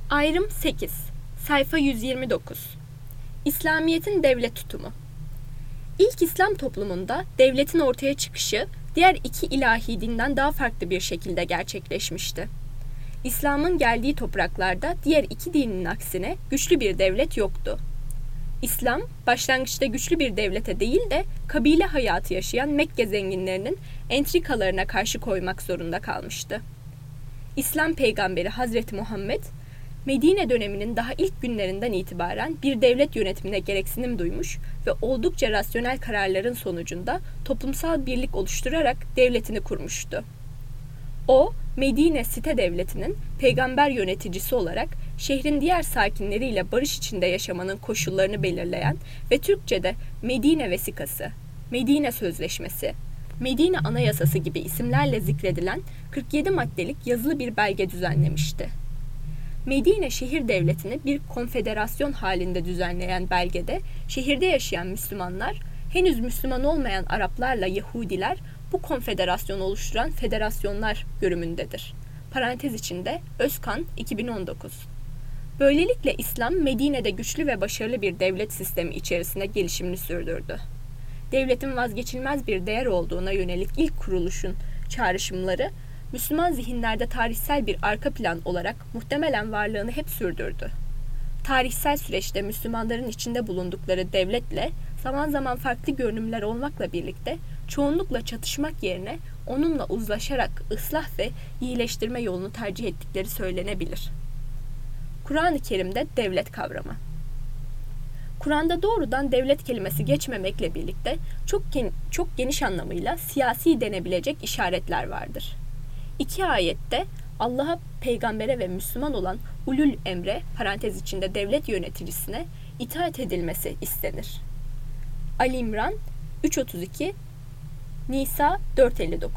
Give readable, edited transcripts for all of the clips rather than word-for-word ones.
Ayrım 8. Sayfa 129. İslamiyet'in devlet tutumu. İlk İslam toplumunda devletin ortaya çıkışı diğer iki ilahi dinden daha farklı bir şekilde gerçekleşmişti. İslam'ın geldiği topraklarda diğer iki dinin aksine güçlü bir devlet yoktu. İslam, başlangıçta güçlü bir devlete değil de kabile hayatı yaşayan Mekke zenginlerinin entrikalarına karşı koymak zorunda kalmıştı. İslam peygamberi Hazreti Muhammed, Medine döneminin daha ilk günlerinden itibaren bir devlet yönetimine gereksinim duymuş ve oldukça rasyonel kararların sonucunda toplumsal birlik oluşturarak devletini kurmuştu. O, Medine site devletinin peygamber yöneticisi olarak şehrin diğer sakinleriyle barış içinde yaşamanın koşullarını belirleyen ve Türkçe'de Medine Vesikası, Medine Sözleşmesi, Medine Anayasası gibi isimlerle zikredilen 47 maddelik yazılı bir belge düzenlemişti. Medine şehir devletini bir konfederasyon halinde düzenleyen belgede şehirde yaşayan Müslümanlar, henüz Müslüman olmayan Araplarla Yahudiler bu konfederasyonu oluşturan federasyonlar görümündedir. Parantez içinde Özkan 2019. Böylelikle İslam Medine'de güçlü ve başarılı bir devlet sistemi içerisinde gelişimini sürdürdü. Devletin vazgeçilmez bir değer olduğuna yönelik ilk kuruluşun çağrışımları, Müslüman zihinlerde tarihsel bir arka plan olarak muhtemelen varlığını hep sürdürdü. Tarihsel süreçte Müslümanların içinde bulundukları devletle zaman zaman farklı görünümler olmakla birlikte çoğunlukla çatışmak yerine onunla uzlaşarak ıslah ve iyileştirme yolunu tercih ettikleri söylenebilir. Kur'an-ı Kerim'de devlet kavramı. Kur'an'da doğrudan devlet kelimesi geçmemekle birlikte çok geniş anlamıyla siyasi denebilecek işaretler vardır. İki ayette Allah'a, peygambere ve Müslüman olan ulul emre, parantez içinde devlet yöneticisine itaat edilmesi istenir. Ali İmran 3.32, Nisa 4.59.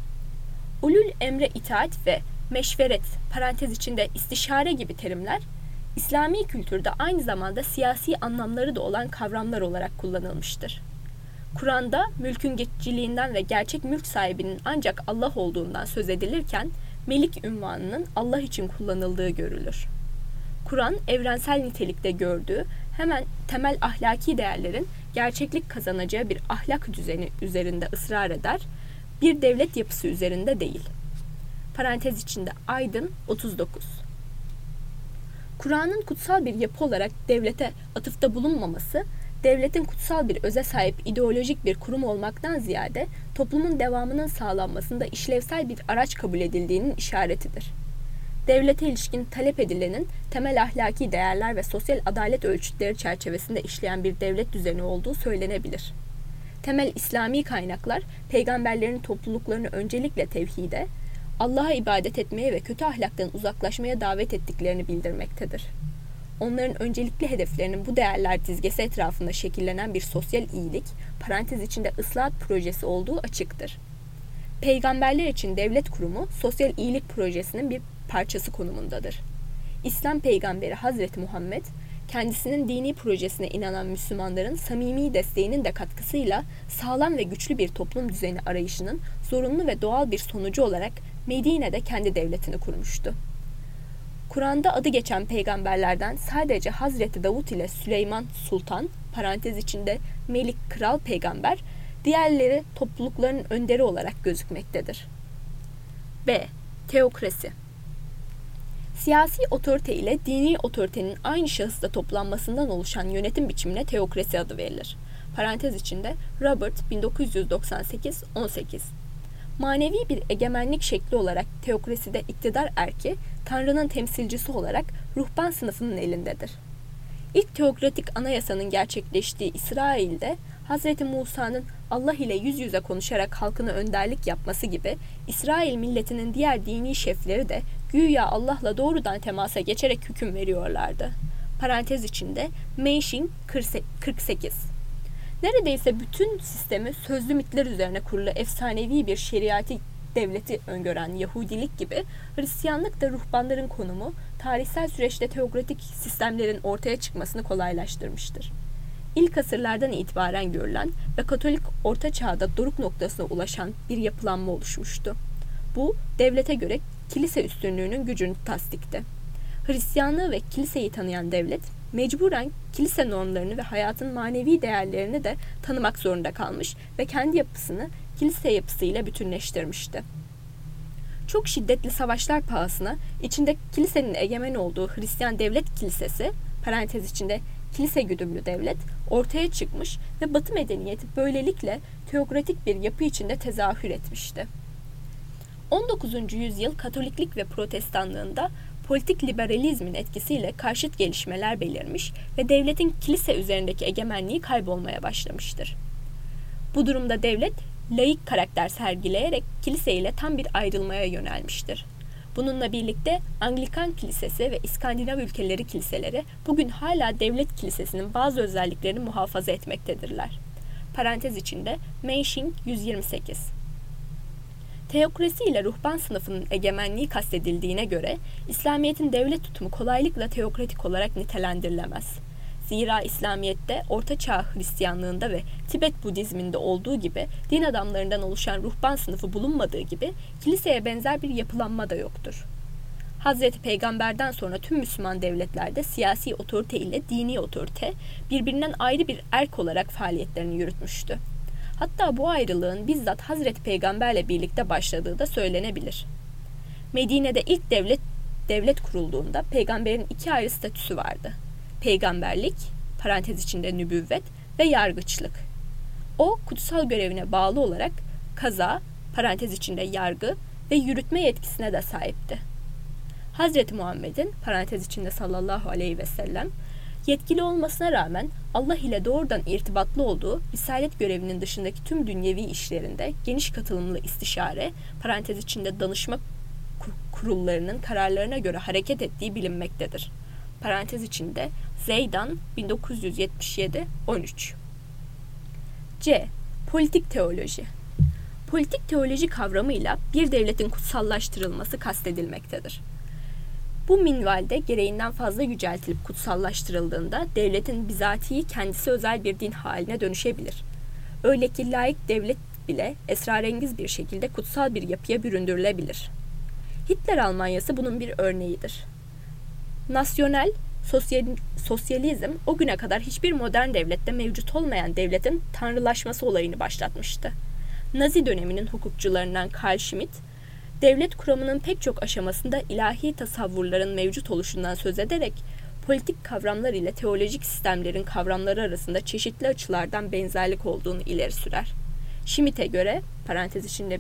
Ulul emre itaat ve meşveret, parantez içinde istişare gibi terimler, İslami kültürde aynı zamanda siyasi anlamları da olan kavramlar olarak kullanılmıştır. Kur'an'da mülkün geçiciliğinden ve gerçek mülk sahibinin ancak Allah olduğundan söz edilirken, melik ünvanının Allah için kullanıldığı görülür. Kur'an, evrensel nitelikte gördüğü hemen temel ahlaki değerlerin gerçeklik kazanacağı bir ahlak düzeni üzerinde ısrar eder, bir devlet yapısı üzerinde değil. Parantez içinde Aydın 39. Kur'an'ın kutsal bir yapı olarak devlete atıfta bulunmaması, devletin kutsal bir öze sahip ideolojik bir kurum olmaktan ziyade toplumun devamının sağlanmasında işlevsel bir araç kabul edildiğinin işaretidir. Devlete ilişkin talep edilenin temel ahlaki değerler ve sosyal adalet ölçütleri çerçevesinde işleyen bir devlet düzeni olduğu söylenebilir. Temel İslami kaynaklar, peygamberlerin topluluklarını öncelikle tevhide, Allah'a ibadet etmeye ve kötü ahlaktan uzaklaşmaya davet ettiklerini bildirmektedir. Onların öncelikli hedeflerinin bu değerler dizgesi etrafında şekillenen bir sosyal iyilik, parantez içinde ıslahat projesi olduğu açıktır. Peygamberler için devlet kurumu, sosyal iyilik projesinin bir parçası konumundadır. İslam peygamberi Hazreti Muhammed, kendisinin dini projesine inanan Müslümanların samimi desteğinin de katkısıyla sağlam ve güçlü bir toplum düzeni arayışının zorunlu ve doğal bir sonucu olarak Medine'de kendi devletini kurmuştu. Kur'an'da adı geçen peygamberlerden sadece Hazreti Davut ile Süleyman Sultan, parantez içinde Melik Kral Peygamber, diğerleri toplulukların önderi olarak gözükmektedir. B. Teokrasi. Siyasi otorite ile dini otoritenin aynı şahısta toplanmasından oluşan yönetim biçimine teokrasi adı verilir. Parantez içinde Robert 1998-18. Manevi bir egemenlik şekli olarak teokraside iktidar erki, Tanrı'nın temsilcisi olarak ruhban sınıfının elindedir. İlk teokratik anayasanın gerçekleştiği İsrail'de Hz. Musa'nın Allah ile yüz yüze konuşarak halkına önderlik yapması gibi İsrail milletinin diğer dini şefleri de güya Allah'la doğrudan temasa geçerek hüküm veriyorlardı. Parantez içinde Meşin 48. Neredeyse bütün sistemi sözlü mitler üzerine kurulu efsanevi bir şeriati devleti öngören Yahudilik gibi Hristiyanlık da ruhbanların konumu, tarihsel süreçte teokratik sistemlerin ortaya çıkmasını kolaylaştırmıştır. İlk asırlardan itibaren görülen ve Katolik Orta Çağ'da doruk noktasına ulaşan bir yapılanma oluşmuştu. Bu, devlete göre kilise üstünlüğünün gücünü tasdikti. Hristiyanlığı ve kiliseyi tanıyan devlet, mecburen kilise normlarını ve hayatın manevi değerlerini de tanımak zorunda kalmış ve kendi yapısını kilise yapısıyla bütünleştirmişti. Çok şiddetli savaşlar pahasına içinde kilisenin egemen olduğu Hristiyan devlet kilisesi, parantez içinde kilise güdümlü devlet, ortaya çıkmış ve Batı medeniyeti böylelikle teokratik bir yapı içinde tezahür etmişti. 19. yüzyıl Katoliklik ve Protestanlığında politik liberalizmin etkisiyle karşıt gelişmeler belirmiş ve devletin kilise üzerindeki egemenliği kaybolmaya başlamıştır. Bu durumda devlet, laik karakter sergileyerek kilise ile tam bir ayrılmaya yönelmiştir. Bununla birlikte Anglikan Kilisesi ve İskandinav ülkeleri kiliseleri bugün hala devlet kilisesinin bazı özelliklerini muhafaza etmektedirler. Parantez içinde Meishing 128. Teokrasi ile ruhban sınıfının egemenliği kastedildiğine göre İslamiyet'in devlet tutumu kolaylıkla teokratik olarak nitelendirilemez. Zira İslamiyet'te Ortaçağ Hristiyanlığında ve Tibet Budizminde olduğu gibi din adamlarından oluşan ruhban sınıfı bulunmadığı gibi kiliseye benzer bir yapılanma da yoktur. Hazreti Peygamber'den sonra tüm Müslüman devletlerde siyasi otorite ile dini otorite birbirinden ayrı bir erk olarak faaliyetlerini yürütmüştü. Hatta bu ayrılığın bizzat Hazreti Peygamber'le birlikte başladığı da söylenebilir. Medine'de ilk devlet kurulduğunda peygamberin iki ayrı statüsü vardı. Peygamberlik, parantez içinde nübüvvet ve yargıçlık. O, kutsal görevine bağlı olarak kaza, parantez içinde yargı ve yürütme yetkisine de sahipti. Hazreti Muhammed'in, parantez içinde sallallahu aleyhi ve sellem, yetkili olmasına rağmen Allah ile doğrudan irtibatlı olduğu risalet görevinin dışındaki tüm dünyevi işlerinde geniş katılımlı istişare, parantez içinde danışma kurullarının kararlarına göre hareket ettiği bilinmektedir. Parantez içinde Zeydan 1977-13. C. Politik teoloji. Politik teoloji kavramıyla bir devletin kutsallaştırılması kastedilmektedir. Bu minvalde gereğinden fazla yüceltilip kutsallaştırıldığında devletin bizatihi kendisi özel bir din haline dönüşebilir. Öyle ki laik devlet bile esrarengiz bir şekilde kutsal bir yapıya büründürülebilir. Hitler Almanyası bunun bir örneğidir. Nasyonel sosyalizm o güne kadar hiçbir modern devlette mevcut olmayan devletin tanrılaşması olayını başlatmıştı. Nazi döneminin hukukçularından Carl Schmitt, devlet kuramının pek çok aşamasında ilahi tasavvurların mevcut oluşundan söz ederek politik kavramlar ile teolojik sistemlerin kavramları arasında çeşitli açılardan benzerlik olduğunu ileri sürer. Schmitt'e göre, parantez içinde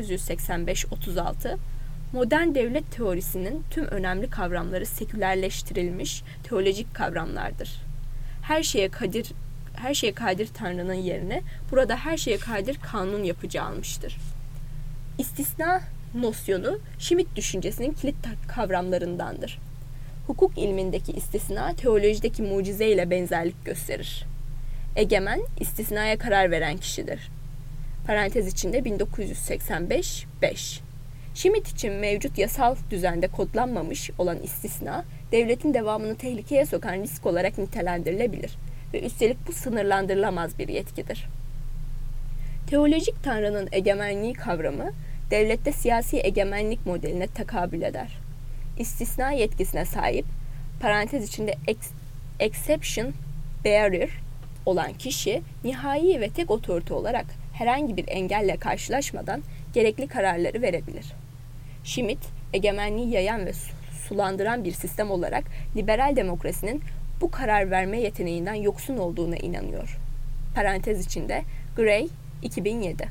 1985-36, modern devlet teorisinin tüm önemli kavramları sekülerleştirilmiş teolojik kavramlardır. Her şeye kadir Tanrı'nın yerine burada her şeye kadir kanun yapıcı almıştır. İstisna nosyonu Schmitt düşüncesinin kilit kavramlarındandır. Hukuk ilmindeki istisna teolojideki mucize ile benzerlik gösterir. Egemen istisnaya karar veren kişidir. Parantez içinde 1985-5. Schmitt için mevcut yasal düzende kodlanmamış olan istisna, devletin devamını tehlikeye sokan risk olarak nitelendirilebilir ve üstelik bu sınırlandırılamaz bir yetkidir. Teolojik Tanrı'nın egemenliği kavramı, devlette siyasi egemenlik modeline tekabül eder. İstisna yetkisine sahip, parantez içinde exception bearer olan kişi, nihai ve tek otorite olarak herhangi bir engelle karşılaşmadan gerekli kararları verebilir. Schmitt, egemenliği yayan ve sulandıran bir sistem olarak liberal demokrasinin bu karar verme yeteneğinden yoksun olduğuna inanıyor. Parantez içinde Gray 2007.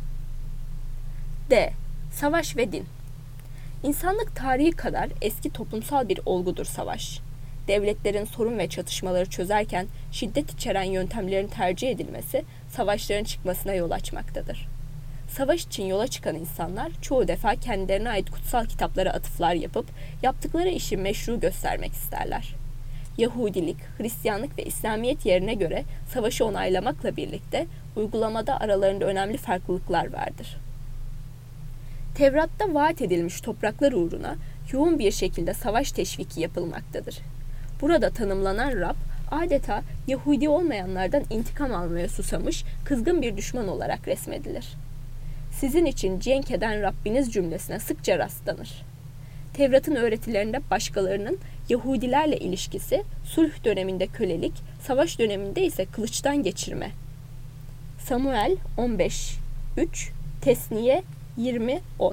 D. Savaş ve din. İnsanlık tarihi kadar eski toplumsal bir olgudur savaş. Devletlerin sorun ve çatışmaları çözerken şiddet içeren yöntemlerin tercih edilmesi savaşların çıkmasına yol açmaktadır. Savaş için yola çıkan insanlar çoğu defa kendilerine ait kutsal kitaplara atıflar yapıp yaptıkları işi meşru göstermek isterler. Yahudilik, Hristiyanlık ve İslamiyet yerine göre savaşı onaylamakla birlikte uygulamada aralarında önemli farklılıklar vardır. Tevrat'ta vaat edilmiş topraklar uğruna yoğun bir şekilde savaş teşviki yapılmaktadır. Burada tanımlanan Rab adeta Yahudi olmayanlardan intikam almaya susamış kızgın bir düşman olarak resmedilir. Sizin için cenk eden Rabbiniz cümlesine sıkça rastlanır. Tevrat'ın öğretilerinde başkalarının Yahudilerle ilişkisi, sulh döneminde kölelik, savaş döneminde ise kılıçtan geçirme. Samuel 15:3, Tesniye 20:10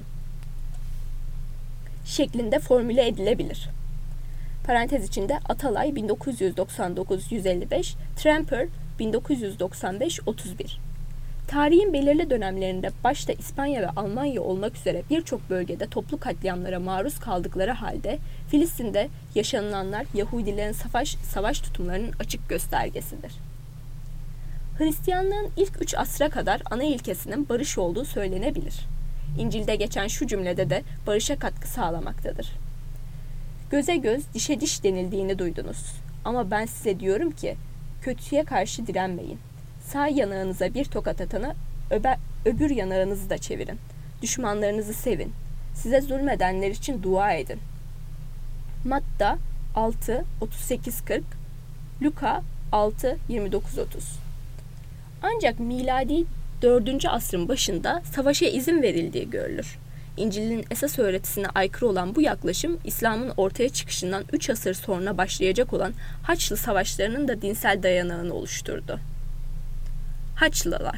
şeklinde formüle edilebilir. Parantez içinde Atalay 1999-155, Tramper 1995-31. Tarihin belirli dönemlerinde başta İspanya ve Almanya olmak üzere birçok bölgede toplu katliamlara maruz kaldıkları halde Filistin'de yaşanılanlar Yahudilerin savaş tutumlarının açık göstergesidir. Hristiyanlığın ilk 3 asra kadar ana ilkesinin barış olduğu söylenebilir. İncil'de geçen şu cümlede de barışa katkı sağlamaktadır. Göze göz, dişe diş denildiğini duydunuz. Ama ben size diyorum ki, kötüye karşı direnmeyin. Sağ yanağınıza bir tokat atana öbür yanağınızı da çevirin. Düşmanlarınızı sevin. Size zulmedenler için dua edin. Matta 6:38-40, Luka 6:29-30. Ancak miladi 4. asrın başında savaşa izin verildiği görülür. İncil'in esas öğretisine aykırı olan bu yaklaşım, İslam'ın ortaya çıkışından 3 asır sonra başlayacak olan Haçlı Savaşları'nın da dinsel dayanağını oluşturdu. Haçlılar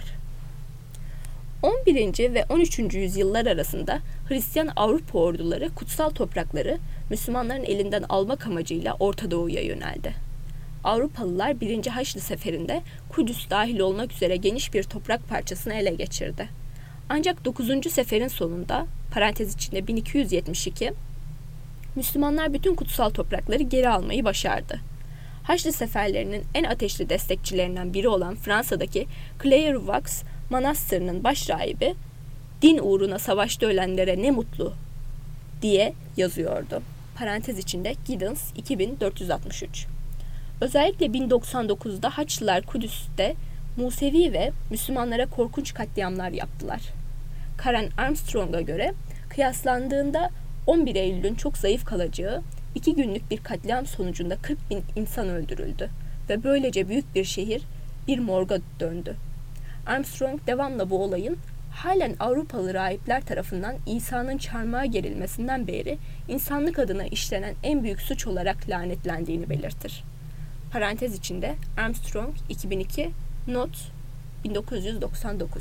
11. ve 13. yüzyıllar arasında Hristiyan Avrupa orduları kutsal toprakları Müslümanların elinden almak amacıyla Orta Doğu'ya yöneldi. Avrupalılar 1. Haçlı Seferi'nde Kudüs dahil olmak üzere geniş bir toprak parçasını ele geçirdi. Ancak 9. seferin sonunda, parantez içinde 1272, Müslümanlar bütün kutsal toprakları geri almayı başardı. Haçlı seferlerinin en ateşli destekçilerinden biri olan Fransa'daki Clairvaux Manastırı'nın başrahibi, "Din uğruna savaşta ölenlere ne mutlu" diye yazıyordu. Parantez içinde Giddens 2463. Özellikle 1099'da Haçlılar Kudüs'te Musevi ve Müslümanlara korkunç katliamlar yaptılar. Karen Armstrong'a göre kıyaslandığında 11 Eylül'ün çok zayıf kalacağı 2 günlük bir katliam sonucunda 40.000 insan öldürüldü ve böylece büyük bir şehir bir morga döndü. Armstrong devamla bu olayın halen Avrupalı rahipler tarafından İsa'nın çarmıha gerilmesinden beri insanlık adına işlenen en büyük suç olarak lanetlendiğini belirtir. Parantez içinde Armstrong 2002, not 1999.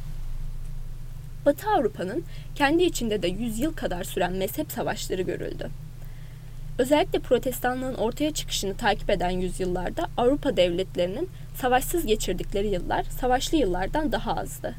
Batı Avrupa'nın kendi içinde de 100 yıl kadar süren mezhep savaşları görüldü. Özellikle Protestanlığın ortaya çıkışını takip eden yüzyıllarda Avrupa devletlerinin savaşsız geçirdikleri yıllar savaşlı yıllardan daha azdı.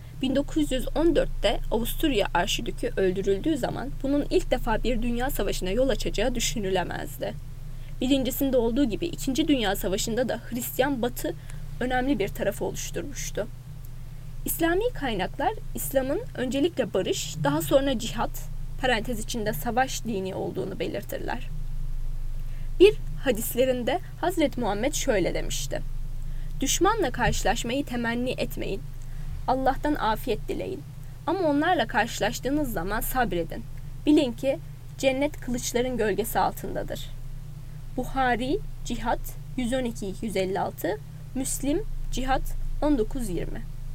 1914'te Avusturya Arşidükü öldürüldüğü zaman bunun ilk defa bir dünya savaşına yol açacağı düşünülemezdi. Birincisinde olduğu gibi 2. Dünya Savaşı'nda da Hristiyan Batı önemli bir tarafı oluşturmuştu. İslami kaynaklar İslam'ın öncelikle barış, daha sonra cihat, parantez içinde savaş dini olduğunu belirtirler. Bir hadislerinde Hazreti Muhammed şöyle demişti: "Düşmanla karşılaşmayı temenni etmeyin. Allah'tan afiyet dileyin. Ama onlarla karşılaştığınız zaman sabredin. Bilin ki cennet kılıçların gölgesi altındadır." Buhari Cihat 112-156, Müslim Cihat 19-20.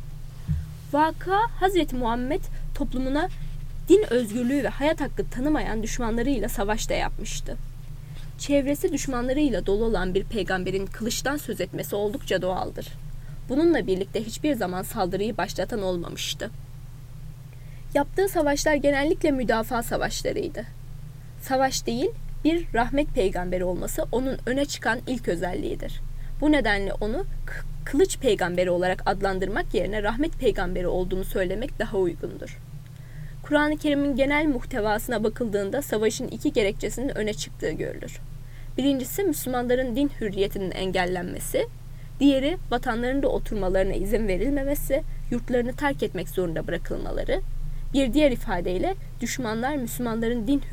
Vaka Hazreti Muhammed toplumuna din özgürlüğü ve hayat hakkı tanımayan düşmanlarıyla savaş da yapmıştı. Çevresi düşmanlarıyla dolu olan bir peygamberin kılıçtan söz etmesi oldukça doğaldır. Bununla birlikte hiçbir zaman saldırıyı başlatan olmamıştı. Yaptığı savaşlar genellikle müdafaa savaşlarıydı. Savaş değil, bir rahmet peygamberi olması onun öne çıkan ilk özelliğidir. Bu nedenle onu kılıç peygamberi olarak adlandırmak yerine rahmet peygamberi olduğunu söylemek daha uygundur. Kur'an-ı Kerim'in genel muhtevasına bakıldığında savaşın 2 gerekçesinin öne çıktığı görülür. Birincisi Müslümanların din hürriyetinin engellenmesi, diğeri vatanlarında oturmalarına izin verilmemesi, yurtlarını terk etmek zorunda bırakılmaları. Bir diğer ifadeyle düşmanlar Müslümanların din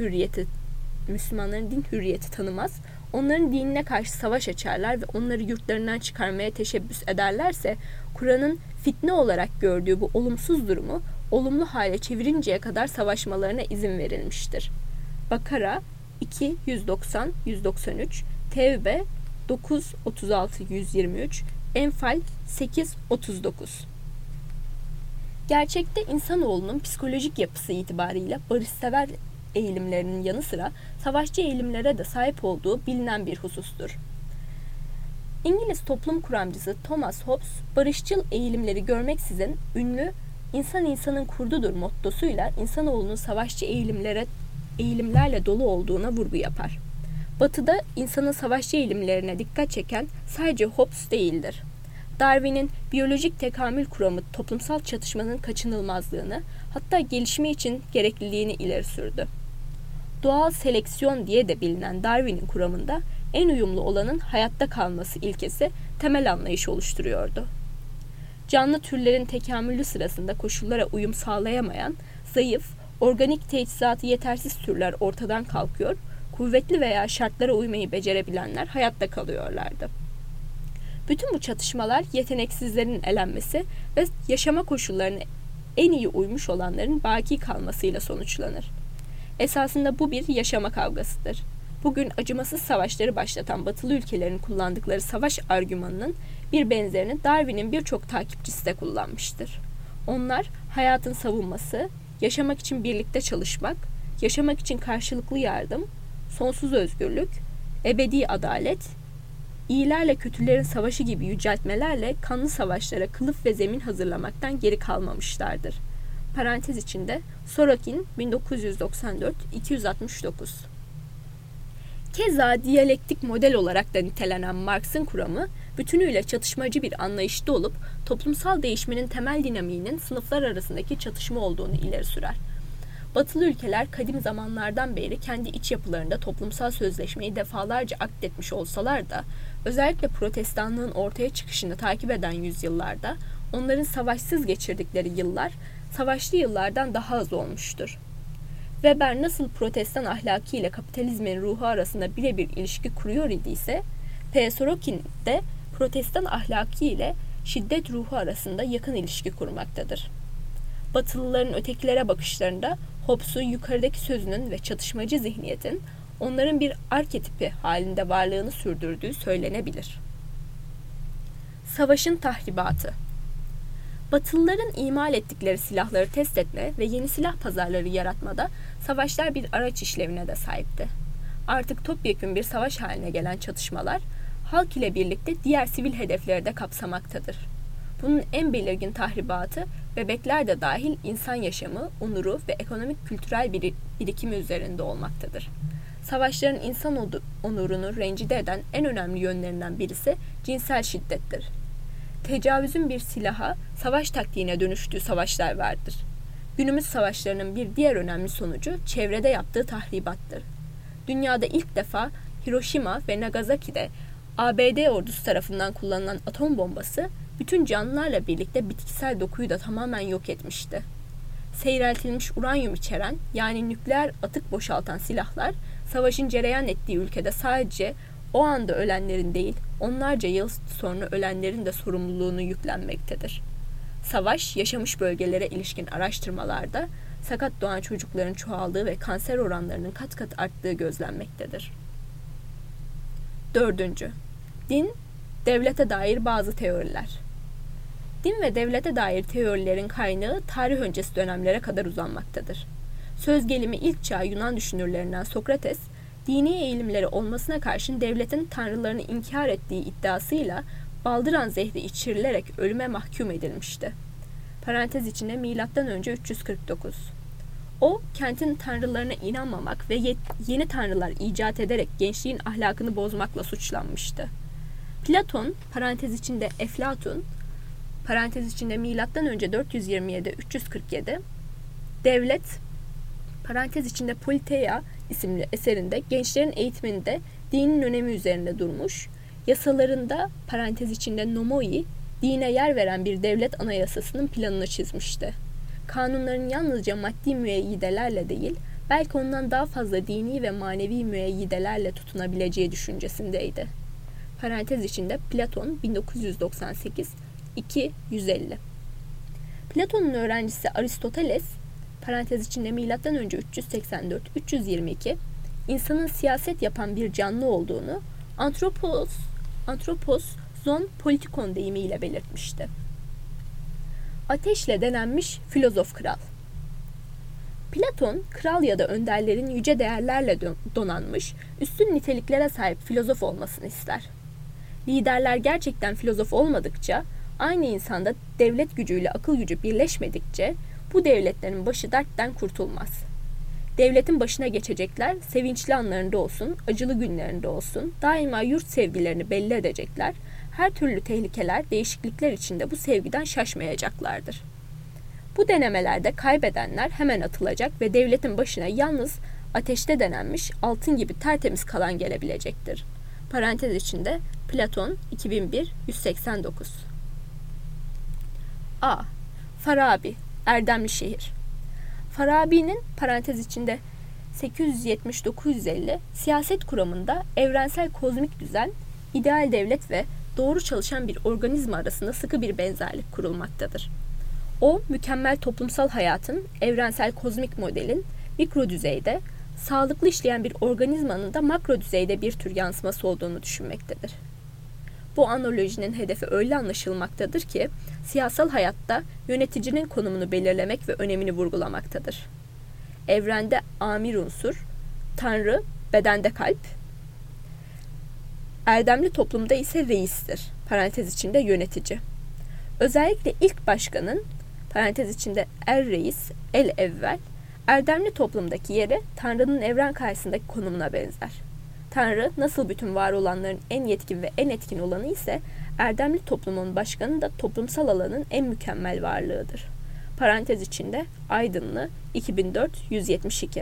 hürriyeti tanımaz, onların dinine karşı savaş açarlar ve onları yurtlarından çıkarmaya teşebbüs ederlerse Kur'an'ın fitne olarak gördüğü bu olumsuz durumu olumlu hale çevirinceye kadar savaşmalarına izin verilmiştir. Bakara 2, 190, 193, Tevbe 9, 36, 123, Enfal 8, 39. Gerçekte insanoğlunun psikolojik yapısı itibarıyla barışsever eğilimlerinin yanı sıra savaşçı eğilimlere de sahip olduğu bilinen bir husustur. İngiliz toplum kuramcısı Thomas Hobbes, barışçıl eğilimleri görmeksizin ünlü "İnsan insanın kurdudur" mottosuyla insanoğlunun savaşçı eğilimlerle dolu olduğuna vurgu yapar. Batı'da insanın savaşçı eğilimlerine dikkat çeken sadece Hobbes değildir. Darwin'in biyolojik tekamül kuramı toplumsal çatışmanın kaçınılmazlığını, hatta gelişme için gerekliliğini ileri sürdü. Doğal seleksiyon diye de bilinen Darwin'in kuramında en uyumlu olanın hayatta kalması ilkesi temel anlayışı oluşturuyordu. Canlı türlerin tekamülü sırasında koşullara uyum sağlayamayan, zayıf, organik teçhizatı yetersiz türler ortadan kalkıyor, kuvvetli veya şartlara uymayı becerebilenler hayatta kalıyorlardı. Bütün bu çatışmalar yeteneksizlerin elenmesi ve yaşama koşullarına en iyi uymuş olanların baki kalmasıyla sonuçlanır. Esasında bu bir yaşama kavgasıdır. Bugün acımasız savaşları başlatan Batılı ülkelerin kullandıkları savaş argümanının bir benzerini Darwin'in birçok takipçisi de kullanmıştır. Onlar hayatın savunması, yaşamak için birlikte çalışmak, yaşamak için karşılıklı yardım, sonsuz özgürlük, ebedi adalet, iyilerle kötülerin savaşı gibi yüceltmelerle kanlı savaşlara kılıf ve zemin hazırlamaktan geri kalmamışlardır. Parantez içinde Sorokin 1994-269. Keza diyalektik model olarak da nitelenen Marx'ın kuramı bütünüyle çatışmacı bir anlayışta olup toplumsal değişmenin temel dinamiğinin sınıflar arasındaki çatışma olduğunu ileri sürer. Batılı ülkeler kadim zamanlardan beri kendi iç yapılarında toplumsal sözleşmeyi defalarca akdetmiş olsalar da özellikle protestanlığın ortaya çıkışını takip eden yüzyıllarda onların savaşsız geçirdikleri yıllar savaşlı yıllardan daha az olmuştur. Weber nasıl protestan ahlaki ile kapitalizmin ruhu arasında birebir ilişki kuruyor idiyse, P. Sorokin de protestan ahlaki ile şiddet ruhu arasında yakın ilişki kurmaktadır. Batılıların ötekilere bakışlarında Hobbes'un yukarıdaki sözünün ve çatışmacı zihniyetin onların bir arketipi halinde varlığını sürdürdüğü söylenebilir. Savaşın tahribatı. Batılıların imal ettikleri silahları test etme ve yeni silah pazarları yaratmada savaşlar bir araç işlevine de sahipti. Artık topyekün bir savaş haline gelen çatışmalar, halk ile birlikte diğer sivil hedefleri de kapsamaktadır. Bunun en belirgin tahribatı, bebekler de dahil insan yaşamı, onuru ve ekonomik kültürel birikimi üzerinde olmaktadır. Savaşların insan onurunu rencide eden en önemli yönlerinden birisi cinsel şiddettir. Tecavüzün bir silaha, savaş taktiğine dönüştüğü savaşlar vardır. Günümüz savaşlarının bir diğer önemli sonucu çevrede yaptığı tahribattır. Dünyada ilk defa Hiroşima ve Nagasaki'de ABD ordusu tarafından kullanılan atom bombası bütün canlılarla birlikte bitkisel dokuyu da tamamen yok etmişti. Seyreltilmiş uranyum içeren yani nükleer atık boşaltan silahlar savaşın cereyan ettiği ülkede sadece o anda ölenlerin değil, onlarca yıl sonra ölenlerin de sorumluluğunu yüklenmektedir. Savaş, yaşamış bölgelere ilişkin araştırmalarda sakat doğan çocukların çoğaldığı ve kanser oranlarının kat kat arttığı gözlenmektedir. 4. Din, devlete dair bazı teoriler. Din ve devlete dair teorilerin kaynağı tarih öncesi dönemlere kadar uzanmaktadır. Söz gelimi ilk çağ Yunan düşünürlerinden Sokrates, dini eğilimleri olmasına karşın devletin tanrılarını inkar ettiği iddiasıyla baldıran zehri içirilerek ölüme mahkum edilmişti. Parantez içinde M.Ö. 349. O, kentin tanrılarına inanmamak ve yeni tanrılar icat ederek gençliğin ahlakını bozmakla suçlanmıştı. Platon, parantez içinde Eflatun, parantez içinde M.Ö. 427-347, Devlet, parantez içinde Politeia isimli eserinde gençlerin eğitiminde dinin önemi üzerinde durmuş, yasalarında parantez içinde nomoi, dine yer veren bir devlet anayasasının planını çizmişti. Kanunların yalnızca maddi müeyyidelerle değil, belki ondan daha fazla dini ve manevi müeyyidelerle tutunabileceği düşüncesindeydi. Parantez içinde Platon 1998 250. Platon'un öğrencisi Aristoteles, parantez içinde M.Ö. 384-322, insanın siyaset yapan bir canlı olduğunu Anthropos zon politikon deyimiyle belirtmişti. Ateşle denenmiş filozof kral. Platon, kral ya da önderlerin yüce değerlerle donanmış, üstün niteliklere sahip filozof olmasını ister. Liderler gerçekten filozof olmadıkça, aynı insanda devlet gücüyle akıl gücü birleşmedikçe, bu devletlerin başı dertten kurtulmaz. Devletin başına geçecekler, sevinçli anlarında olsun, acılı günlerinde olsun, daima yurt sevgilerini belli edecekler, her türlü tehlikeler, değişiklikler içinde bu sevgiden şaşmayacaklardır. Bu denemelerde kaybedenler hemen atılacak ve devletin başına yalnız ateşte denenmiş altın gibi tertemiz kalan gelebilecektir. Parantez içinde Platon 2001 189. A. Farabi, Erdemli şehir. Farabi'nin parantez içinde 870-950 siyaset kuramında evrensel kozmik düzen, ideal devlet ve doğru çalışan bir organizma arasında sıkı bir benzerlik kurulmaktadır. O, mükemmel toplumsal hayatın, evrensel kozmik modelin mikro düzeyde, sağlıklı işleyen bir organizmanın da makro düzeyde bir tür yansıması olduğunu düşünmektedir. Bu analojinin hedefi öyle anlaşılmaktadır ki, siyasal hayatta yöneticinin konumunu belirlemek ve önemini vurgulamaktadır. Evrende amir unsur, Tanrı, bedende kalp, erdemli toplumda ise reistir, parantez içinde yönetici. Özellikle ilk başkanın, parantez içinde reis, evvel, erdemli toplumdaki yeri Tanrı'nın evren karşısındaki konumuna benzer. Tanrı nasıl bütün var olanların en yetkin ve en etkin olanı ise erdemli toplumun başkanı da toplumsal alanın en mükemmel varlığıdır. Parantez içinde Aydınlı 2004-172.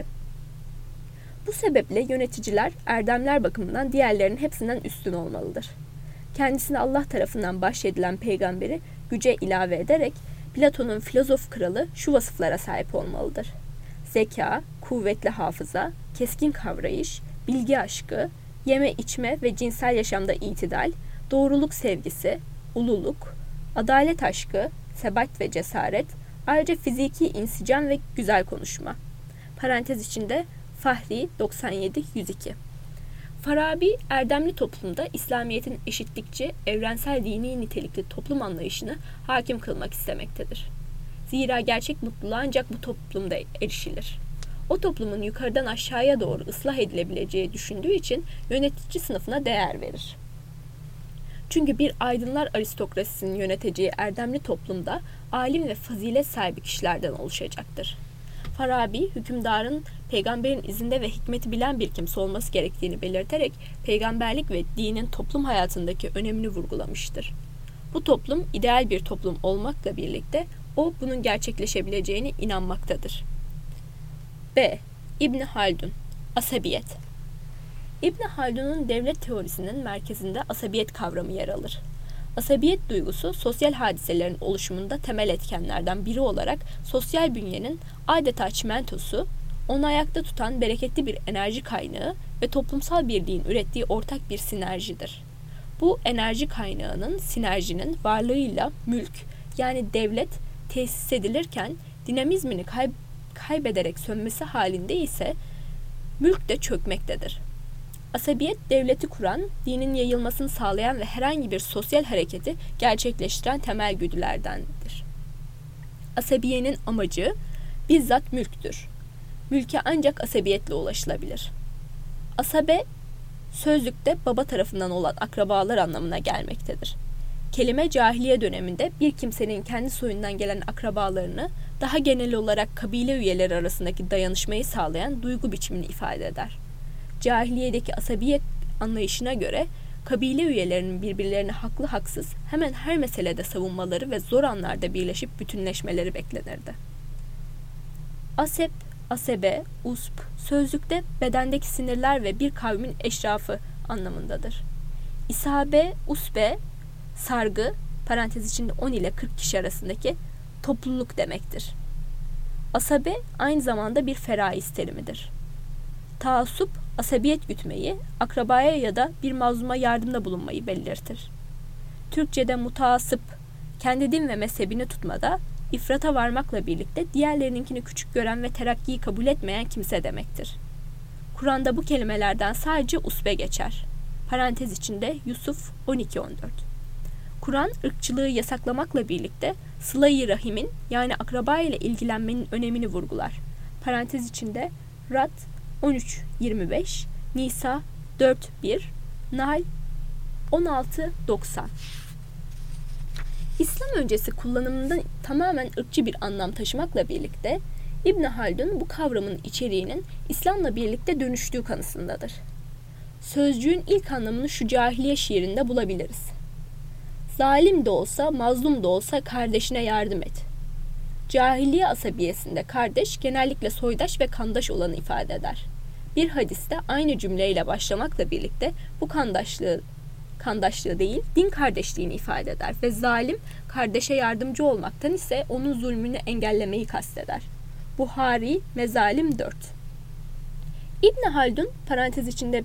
Bu sebeple yöneticiler erdemler bakımından diğerlerinin hepsinden üstün olmalıdır. Kendisine Allah tarafından bahşedilen peygamberi güce ilave ederek Platon'un filozof kralı şu vasıflara sahip olmalıdır. Zeka, kuvvetli hafıza, keskin kavrayış, bilgi aşkı, yeme içme ve cinsel yaşamda itidal, doğruluk sevgisi, ululuk, adalet aşkı, sebat ve cesaret, ayrıca fiziki insicam ve güzel konuşma. Parantez içinde Fahri 97-102. Farabi, erdemli toplumda İslamiyet'in eşitlikçi, evrensel dini nitelikli toplum anlayışını hakim kılmak istemektedir. Zira gerçek mutluluğa ancak bu toplumda erişilir. O toplumun yukarıdan aşağıya doğru ıslah edilebileceği düşündüğü için yönetici sınıfına değer verir. Çünkü bir aydınlar aristokrasisinin yöneteceği erdemli toplumda alim ve fazilet sahibi kişilerden oluşacaktır. Farabi, hükümdarın peygamberin izinde ve hikmeti bilen bir kimse olması gerektiğini belirterek peygamberlik ve dinin toplum hayatındaki önemini vurgulamıştır. Bu toplum ideal bir toplum olmakla birlikte o bunun gerçekleşebileceğine inanmaktadır. B. İbn Haldun, Asabiyet. İbn Haldun'un devlet teorisinin merkezinde asabiyet kavramı yer alır. Asabiyet duygusu sosyal hadiselerin oluşumunda temel etkenlerden biri olarak sosyal bünyenin adeta çimentosu, onu ayakta tutan bereketli bir enerji kaynağı ve toplumsal birliğin ürettiği ortak bir sinerjidir. Bu enerji kaynağının, sinerjinin varlığıyla mülk yani devlet tesis edilirken dinamizmini kaybederek sönmesi halinde ise mülk de çökmektedir. Asabiyet devleti kuran, dinin yayılmasını sağlayan ve herhangi bir sosyal hareketi gerçekleştiren temel güdülerdendir. Asabiyenin amacı bizzat mülktür. Mülke ancak asabiyetle ulaşılabilir. Asabe, sözlükte baba tarafından olan akrabalar anlamına gelmektedir. Kelime cahiliye döneminde bir kimsenin kendi soyundan gelen akrabalarını daha genel olarak kabile üyeleri arasındaki dayanışmayı sağlayan duygu biçimini ifade eder. Cahiliyedeki asabiyet anlayışına göre kabile üyelerinin birbirlerini haklı haksız hemen her meselede savunmaları ve zor anlarda birleşip bütünleşmeleri beklenirdi. Asep, asebe, usp sözlükte bedendeki sinirler ve bir kavmin eşrafı anlamındadır. İsabe, usbe, sargı, parantez içinde 10 ile 40 kişi arasındaki topluluk demektir. Asabe aynı zamanda bir feraiz terimidir. Taassup, asabiyet gütmeyi, akrabaya ya da bir mazluma yardımda bulunmayı belirtir. Türkçe'de mutasip, kendi din ve mezhebini tutmada, ifrata varmakla birlikte diğerlerininkini küçük gören ve terakkiyi kabul etmeyen kimse demektir. Kur'an'da bu kelimelerden sadece usbe geçer. Parantez içinde Yusuf 12-14. Kur'an, ırkçılığı yasaklamakla birlikte sıla-i rahimin yani akraba ile ilgilenmenin önemini vurgular. parantez içinde Rad 13.25, Nisa 4.1, Nahl 16.90. İslam öncesi kullanımında tamamen ırkçı bir anlam taşımakla birlikte İbn Haldun bu kavramın içeriğinin İslam'la birlikte dönüştüğü kanısındadır. Sözcüğün ilk anlamını şu cahiliye şiirinde bulabiliriz. Zalim de olsa, mazlum da olsa kardeşine yardım et. Cahiliye asabiyesinde kardeş genellikle soydaş ve kandaş olanı ifade eder. Bir hadiste aynı cümleyle başlamakla birlikte bu kandaşlığı değil, din kardeşliğini ifade eder ve zalim kardeşe yardımcı olmaktan ise onun zulmünü engellemeyi kasteder. Buhari, Mezalim 4. İbn Haldun parantez içinde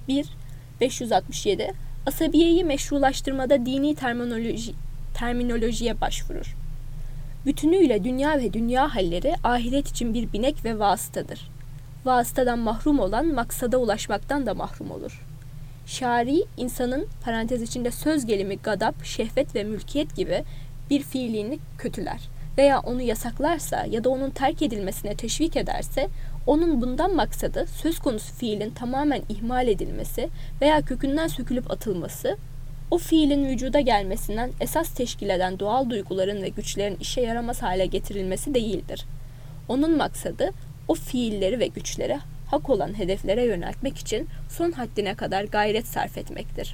567 asabiyeyi meşrulaştırmada dini terminolojiye başvurur. Bütünüyle dünya ve dünya halleri ahiret için bir binek ve vasıtadır. Vasıtadan mahrum olan maksada ulaşmaktan da mahrum olur. Şari, insanın parantez içinde söz gelimi gadap, şehvet ve mülkiyet gibi bir fiilini kötüler veya onu yasaklarsa ya da onun terk edilmesine teşvik ederse, onun bundan maksadı söz konusu fiilin tamamen ihmal edilmesi veya kökünden sökülüp atılması, o fiilin vücuda gelmesinden esas teşkil eden doğal duyguların ve güçlerin işe yaramaz hale getirilmesi değildir. Onun maksadı o fiilleri ve güçleri hak olan hedeflere yöneltmek için son haddine kadar gayret sarf etmektir.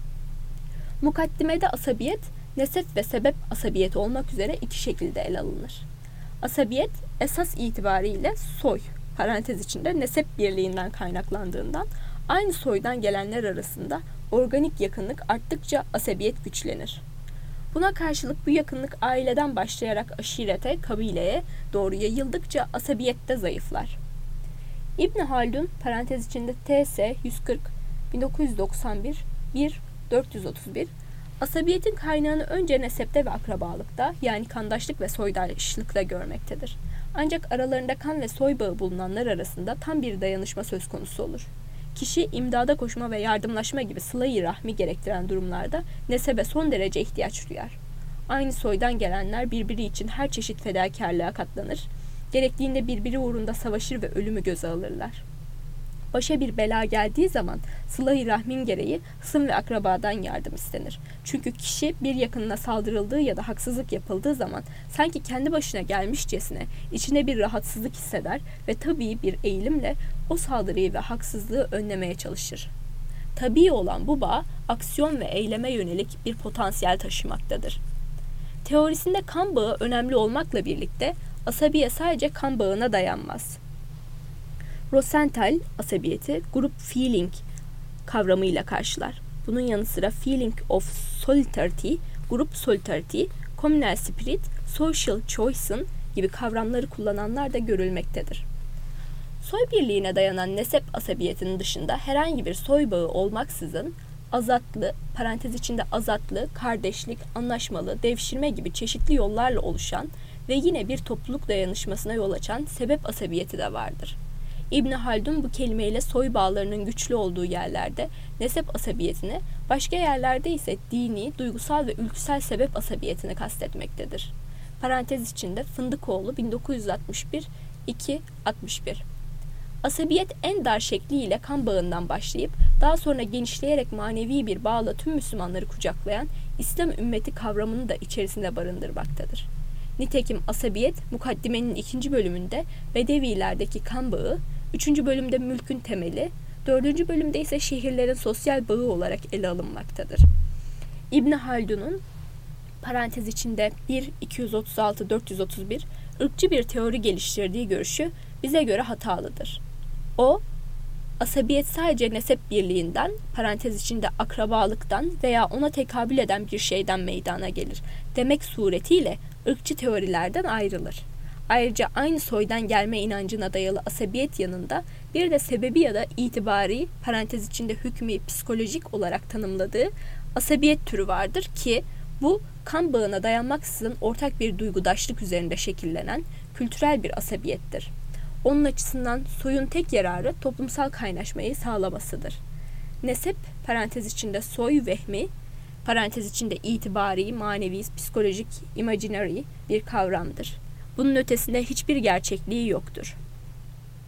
Mukaddimede asabiyet, nesep ve sebep asabiyeti olmak üzere iki şekilde ele alınır. Asabiyet, esas itibariyle soy, parantez içinde nesep birliğinden kaynaklandığından aynı soydan gelenler arasında organik yakınlık arttıkça asabiyet güçlenir. Buna karşılık bu yakınlık aileden başlayarak aşirete, kabileye doğru yayıldıkça asabiyet de zayıflar. İbn Haldun parantez içinde TS 140 1991 1 431 asabiyetin kaynağını önce nesepte ve akrabalıkta yani kandaşlık ve soydaşlıkta görmektedir. Ancak aralarında kan ve soy bağı bulunanlar arasında tam bir dayanışma söz konusu olur. Kişi imdada koşma ve yardımlaşma gibi sıla-i rahmi gerektiren durumlarda nesebe son derece ihtiyaç duyar. Aynı soydan gelenler birbiri için her çeşit fedakarlığa katlanır, gerektiğinde birbiri uğrunda savaşır ve ölümü göze alırlar. Başa bir bela geldiği zaman sıla-i rahmin gereği hısım ve akrabadan yardım istenir. Çünkü kişi bir yakınına saldırıldığı ya da haksızlık yapıldığı zaman sanki kendi başına gelmişçesine içine bir rahatsızlık hisseder ve tabii bir eğilimle o saldırıyı ve haksızlığı önlemeye çalışır. Tabii olan bu bağ aksiyon ve eyleme yönelik bir potansiyel taşımaktadır. Teorisinde kan bağı önemli olmakla birlikte asabiye sadece kan bağına dayanmaz. Rosenthal asabiyeti grup feeling kavramıyla karşılar. Bunun yanı sıra feeling of solidarity, grup solidarity, communal spirit, social choice'ın gibi kavramları kullananlar da görülmektedir. Soy birliğine dayanan nesep asabiyetinin dışında herhangi bir soy bağı olmaksızın azatlı, parantez içinde azatlı, kardeşlik, anlaşmalı, devşirme gibi çeşitli yollarla oluşan ve yine bir topluluk dayanışmasına yol açan sebep asabiyeti de vardır. İbn Haldun bu kelimeyle soy bağlarının güçlü olduğu yerlerde nesep asabiyetini, başka yerlerde ise dini, duygusal ve ülküsel sebep asabiyetini kastetmektedir. Parantez içinde Fındıkoğlu 1961 261. Asabiyet en dar şekliyle kan bağından başlayıp daha sonra genişleyerek manevi bir bağla tüm Müslümanları kucaklayan İslam ümmeti kavramını da içerisinde barındırmaktadır. Nitekim asabiyet mukaddimenin 2. bölümünde Bedevilerdeki kan bağı, 3. bölümde mülkün temeli, 4. bölümde ise şehirlerin sosyal bağı olarak ele alınmaktadır. İbn Haldun'un parantez içinde 1-236-431 ırkçı bir teori geliştirdiği görüşü bize göre hatalıdır. O, asabiyet sadece nesep birliğinden, parantez içinde akrabalıktan veya ona tekabül eden bir şeyden meydana gelir demek suretiyle ırkçı teorilerden ayrılır. Ayrıca aynı soydan gelme inancına dayalı asabiyet yanında bir de sebebi ya da itibari, parantez içinde hükmü psikolojik olarak tanımladığı asabiyet türü vardır ki bu kan bağına dayanmaksızın ortak bir duygudaşlık üzerinde şekillenen kültürel bir asabiyettir. Onun açısından soyun tek yararı toplumsal kaynaşmayı sağlamasıdır. Nesep, parantez içinde soy vehmi, parantez içinde itibari, manevi, psikolojik, imaginary bir kavramdır. Bunun ötesinde hiçbir gerçekliği yoktur.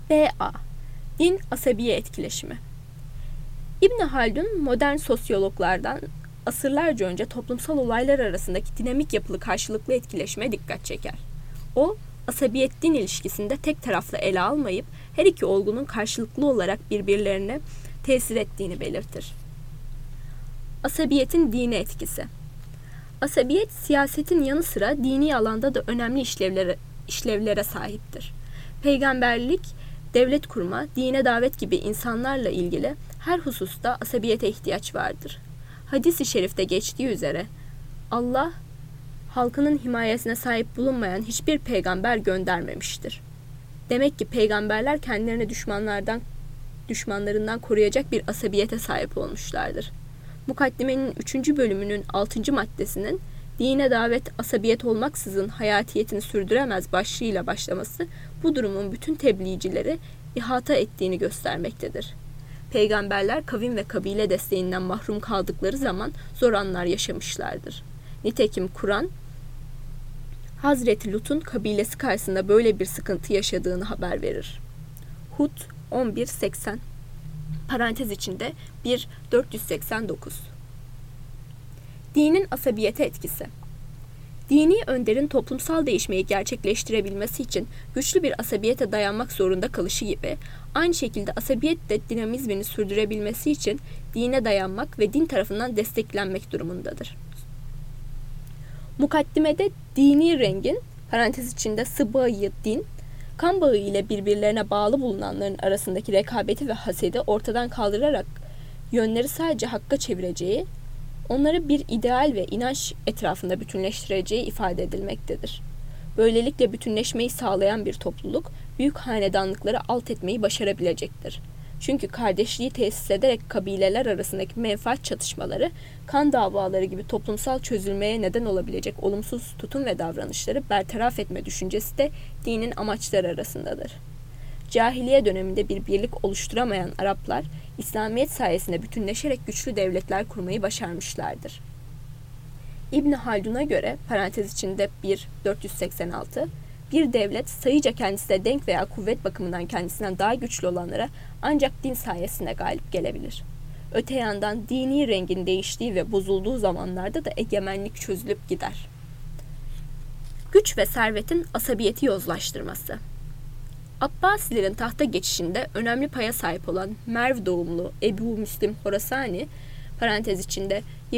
B.A. Din asabiye etkileşimi. İbn Haldun modern sosyologlardan asırlarca önce toplumsal olaylar arasındaki dinamik yapılı karşılıklı etkileşime dikkat çeker. O, asabiyet-din ilişkisinde tek taraflı ele almayıp her iki olgunun karşılıklı olarak birbirlerine tesir ettiğini belirtir. Asabiyetin dine etkisi. Asabiyet, siyasetin yanı sıra dini alanda da önemli işlevlere sahiptir. Peygamberlik, devlet kurma, dine davet gibi insanlarla ilgili her hususta asabiyete ihtiyaç vardır. Hadis-i şerifte geçtiği üzere Allah, halkının himayesine sahip bulunmayan hiçbir peygamber göndermemiştir. Demek ki peygamberler kendilerini düşmanlarından koruyacak bir asabiyete sahip olmuşlardır. Mukaddimenin 3. bölümünün 6. maddesinin dine davet asabiyet olmaksızın hayatiyetini sürdüremez başlığıyla başlaması bu durumun bütün tebliğcileri ihata ettiğini göstermektedir. Peygamberler kavim ve kabile desteğinden mahrum kaldıkları zaman zor anlar yaşamışlardır. Nitekim Kur'an, Hazreti Lut'un kabilesi karşısında böyle bir sıkıntı yaşadığını haber verir. Hud 11.80 parantez içinde 1.489. Dinin asabiyete etkisi. Dini önderin toplumsal değişmeyi gerçekleştirebilmesi için güçlü bir asabiyete dayanmak zorunda kalışı gibi, aynı şekilde asabiyet de dinamizmini sürdürebilmesi için dine dayanmak ve din tarafından desteklenmek durumundadır. Mukaddimede dini rengin, parantez içinde sıbağıyı din, kan bağı ile birbirlerine bağlı bulunanların arasındaki rekabeti ve hasedi ortadan kaldırarak yönleri sadece hakka çevireceği, onları bir ideal ve inanç etrafında bütünleştireceği ifade edilmektedir. Böylelikle bütünleşmeyi sağlayan bir topluluk, büyük hanedanlıkları alt etmeyi başarabilecektir. Çünkü kardeşliği tesis ederek kabileler arasındaki menfaat çatışmaları, kan davaları gibi toplumsal çözülmeye neden olabilecek olumsuz tutum ve davranışları bertaraf etme düşüncesi de dinin amaçları arasındadır. Cahiliye döneminde bir birlik oluşturamayan Araplar, İslamiyet sayesinde bütünleşerek güçlü devletler kurmayı başarmışlardır. İbn Haldun'a göre, parantez içinde 1.486, bir devlet sayıca kendisine denk veya kuvvet bakımından kendisinden daha güçlü olanlara ancak din sayesinde galip gelebilir. Öte yandan dini rengin değiştiği ve bozulduğu zamanlarda da egemenlik çözülüp gider. Güç ve servetin asabiyeti yozlaştırması. Abbasilerin tahta geçişinde önemli paya sahip olan Merv doğumlu Ebu Müslim Horasani, parantez içinde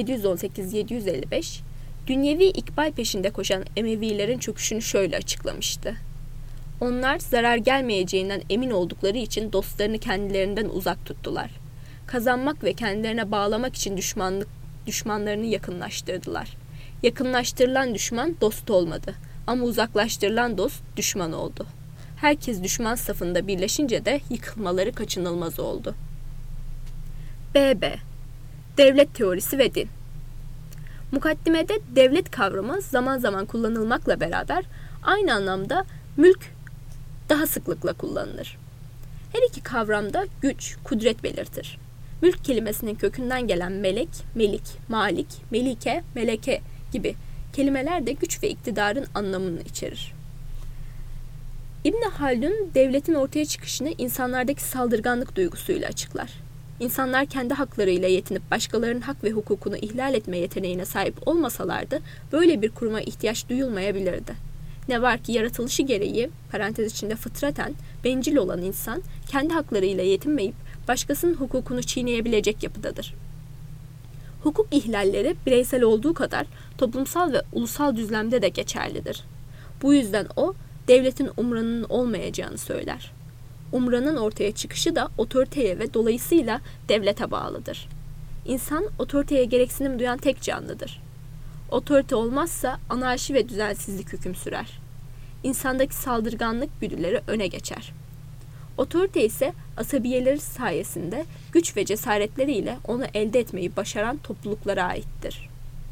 718-755, dünyevi ikbal peşinde koşan Emevilerin çöküşünü şöyle açıklamıştı. Onlar zarar gelmeyeceğinden emin oldukları için dostlarını kendilerinden uzak tuttular. Kazanmak ve kendilerine bağlamak için düşmanlarını yakınlaştırdılar. Yakınlaştırılan düşman dost olmadı ama uzaklaştırılan dost düşman oldu. Herkes düşman safında birleşince de yıkılmaları kaçınılmaz oldu. B.B. Devlet teorisi ve din. Mukaddimede devlet kavramı zaman zaman kullanılmakla beraber aynı anlamda mülk daha sıklıkla kullanılır. Her iki kavramda güç, kudret belirtir. Mülk kelimesinin kökünden gelen melek, melik, malik, melike, meleke gibi kelimeler de güç ve iktidarın anlamını içerir. İbn Haldun devletin ortaya çıkışını insanlardaki saldırganlık duygusuyla açıklar. İnsanlar kendi haklarıyla yetinip başkalarının hak ve hukukunu ihlal etme yeteneğine sahip olmasalardı böyle bir kuruma ihtiyaç duyulmayabilirdi. Ne var ki yaratılışı gereği, parantez içinde fıtraten, bencil olan insan kendi haklarıyla yetinmeyip başkasının hukukunu çiğneyebilecek yapıdadır. Hukuk ihlalleri bireysel olduğu kadar toplumsal ve ulusal düzlemde de geçerlidir. Bu yüzden o, devletin umranının olmayacağını söyler. Umranın ortaya çıkışı da otoriteye ve dolayısıyla devlete bağlıdır. İnsan otoriteye gereksinim duyan tek canlıdır. Otorite olmazsa anarşi ve düzensizlik hüküm sürer. İnsandaki saldırganlık güdüleri öne geçer. Otorite ise asabiyeleri sayesinde güç ve cesaretleriyle onu elde etmeyi başaran topluluklara aittir.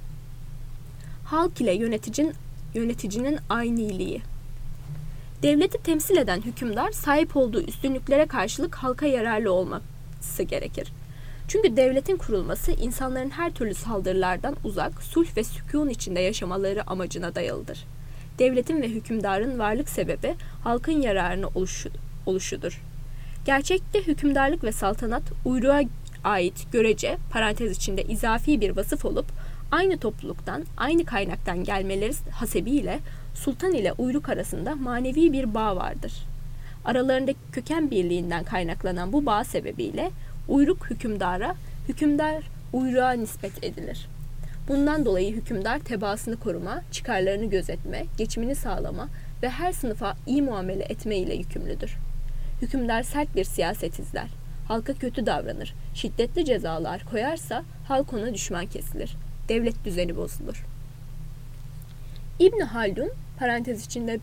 Halk ile yöneticinin ayniliği. Devleti temsil eden hükümdar sahip olduğu üstünlüklere karşılık halka yararlı olması gerekir. Çünkü devletin kurulması insanların her türlü saldırılardan uzak, sulh ve sükûn içinde yaşamaları amacına dayalıdır. Devletin ve hükümdarın varlık sebebi halkın yararına oluşudur. Gerçekte hükümdarlık ve saltanat uyruğa ait görece parantez içinde izafi bir vasıf olup aynı topluluktan, aynı kaynaktan gelmeleri hasebiyle sultan ile uyruk arasında manevi bir bağ vardır. Aralarındaki köken birliğinden kaynaklanan bu bağ sebebiyle uyruk hükümdara, hükümdar uyruğa nispet edilir. Bundan dolayı hükümdar tebaasını koruma, çıkarlarını gözetme, geçimini sağlama ve her sınıfa iyi muamele etme ile yükümlüdür. Hükümdar sert bir siyaset izler, halka kötü davranır, şiddetli cezalar koyarsa halk ona düşman kesilir, devlet düzeni bozulur. İbn Haldun, parantez içinde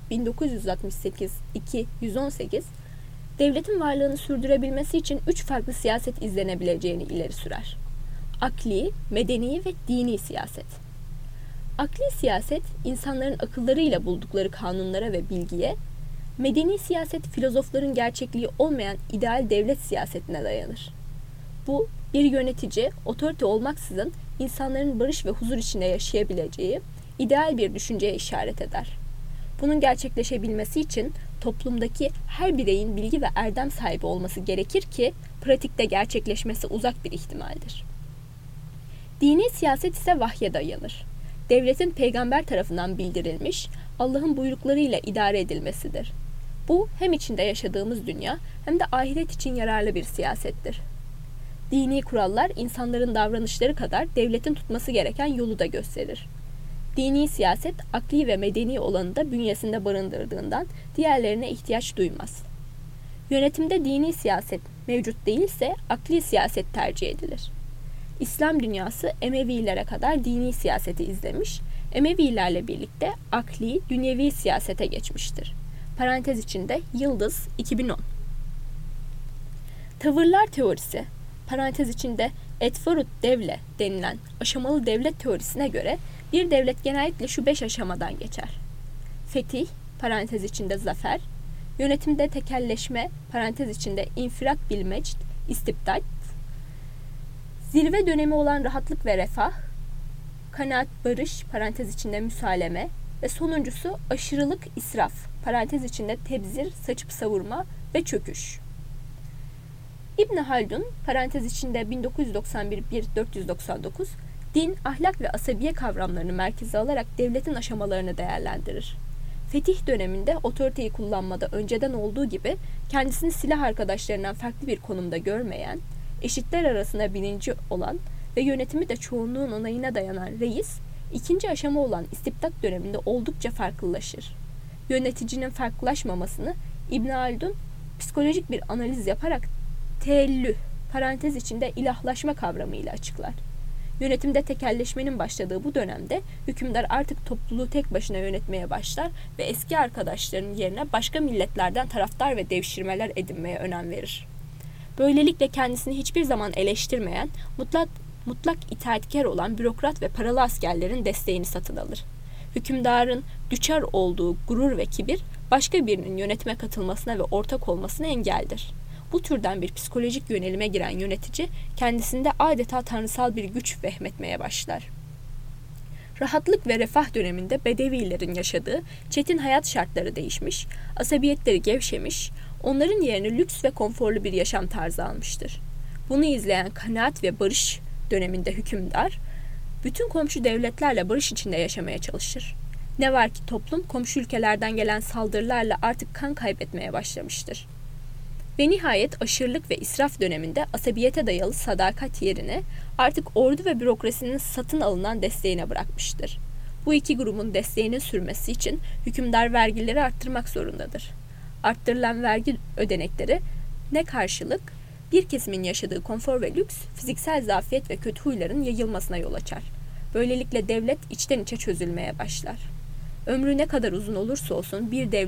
1968-218, devletin varlığını sürdürebilmesi için 3 farklı siyaset izlenebileceğini ileri sürer. Akli, medeni ve dini siyaset. Akli siyaset, insanların akıllarıyla buldukları kanunlara ve bilgiye, medeni siyaset, filozofların gerçekliği olmayan ideal devlet siyasetine dayanır. Bu, bir yönetici, otorite olmaksızın insanların barış ve huzur içinde yaşayabileceği ideal bir düşünceye işaret eder. Bunun gerçekleşebilmesi için toplumdaki her bireyin bilgi ve erdem sahibi olması gerekir ki pratikte gerçekleşmesi uzak bir ihtimaldir. Dini siyaset ise vahye dayanır. Devletin peygamber tarafından bildirilmiş, Allah'ın buyruklarıyla idare edilmesidir. Bu hem içinde yaşadığımız dünya hem de ahiret için yararlı bir siyasettir. Dini kurallar insanların davranışları kadar devletin tutması gereken yolu da gösterir. Dini siyaset akli ve medeni olanı da bünyesinde barındırdığından diğerlerine ihtiyaç duymaz. Yönetimde dini siyaset mevcut değilse akli siyaset tercih edilir. İslam dünyası Emevilere kadar dini siyaseti izlemiş, Emevilerle birlikte akli, dünyevi siyasete geçmiştir. Parantez içinde Yıldız 2010. Tavırlar teorisi, parantez içinde Etvarut Devle denilen aşamalı devlet teorisine göre bir devlet genellikle şu 5 aşamadan geçer. Fetih, parantez içinde zafer, yönetimde tekelleşme, parantez içinde infirak bil mecd, istibdat, zirve dönemi olan rahatlık ve refah, kanaat barış, parantez içinde müsaleme ve sonuncusu aşırılık israf, parantez içinde tebzir, saçıp savurma ve çöküş. İbn Haldun, parantez içinde 1991-499, din, ahlak ve asabiye kavramlarını merkeze alarak devletin aşamalarını değerlendirir. Fetih döneminde otoriteyi kullanmada önceden olduğu gibi kendisini silah arkadaşlarından farklı bir konumda görmeyen, eşitler arasında birinci olan ve yönetimi de çoğunluğun onayına dayanan reis, ikinci aşama olan istibdat döneminde oldukça farklılaşır. Yöneticinin farklılaşmamasını İbn Haldun psikolojik bir analiz yaparak teellüh, parantez içinde ilahlaşma kavramıyla açıklar. Yönetimde tekelleşmenin başladığı bu dönemde hükümdar artık topluluğu tek başına yönetmeye başlar ve eski arkadaşlarının yerine başka milletlerden taraftar ve devşirmeler edinmeye önem verir. Böylelikle kendisini hiçbir zaman eleştirmeyen, mutlak itaatkar olan bürokrat ve paralı askerlerin desteğini satın alır. Hükümdarın düçar olduğu gurur ve kibir, başka birinin yönetime katılmasına ve ortak olmasına engeldir. Bu türden bir psikolojik yönelime giren yönetici, kendisinde adeta tanrısal bir güç vehmetmeye başlar. Rahatlık ve refah döneminde Bedevilerin yaşadığı çetin hayat şartları değişmiş, asabiyetleri gevşemiş, onların yerini lüks ve konforlu bir yaşam tarzı almıştır. Bunu izleyen kanaat ve barış döneminde hükümdar, bütün komşu devletlerle barış içinde yaşamaya çalışır. Ne var ki toplum komşu ülkelerden gelen saldırılarla artık kan kaybetmeye başlamıştır. Ve nihayet aşırılık ve israf döneminde asabiyete dayalı sadakat yerine artık ordu ve bürokrasinin satın alınan desteğine bırakmıştır. Bu iki grubun desteğinin sürmesi için hükümdar vergileri arttırmak zorundadır. Arttırılan vergi ödenekleri ne karşılık bir kesimin yaşadığı konfor ve lüks, fiziksel zafiyet ve kötü huyların yayılmasına yol açar. Böylelikle devlet içten içe çözülmeye başlar. Ömrü ne kadar uzun olursa olsun